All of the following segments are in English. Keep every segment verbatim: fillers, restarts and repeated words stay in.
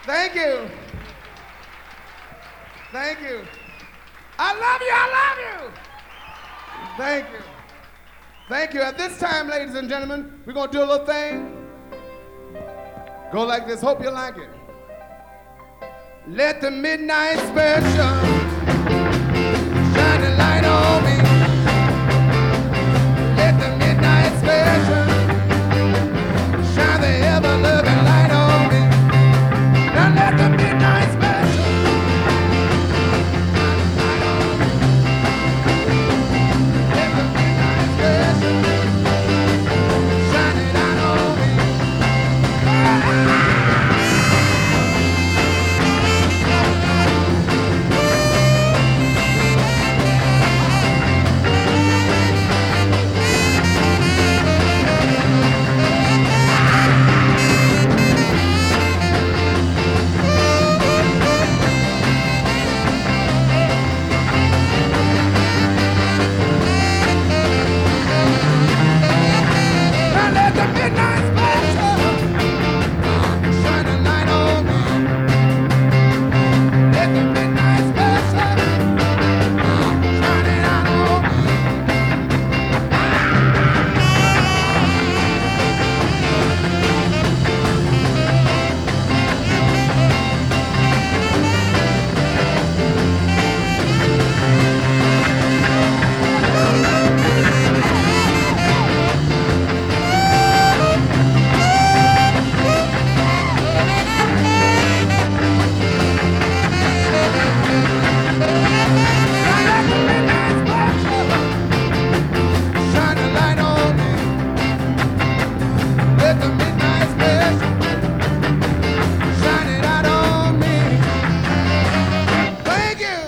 Thank you. Thank you. I love you, I love you. Thank you. Thank you. At this time, ladies and gentlemen, we're going to do a little thing. Go like this. Hope you like it. Let the midnight special shine a light on me. Let the midnight special shine the ever-loving light on me. Now let the midnight special shine a light on me. Let the midnight special shine it out on me. Now let the midnight special shine a light on me. Let the midnight special shine it out on me. Now let the midnight special shine a light on me. Let the midnight special shine it out on me. Thank you.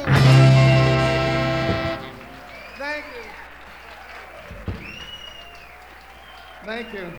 Thank you. Thank you.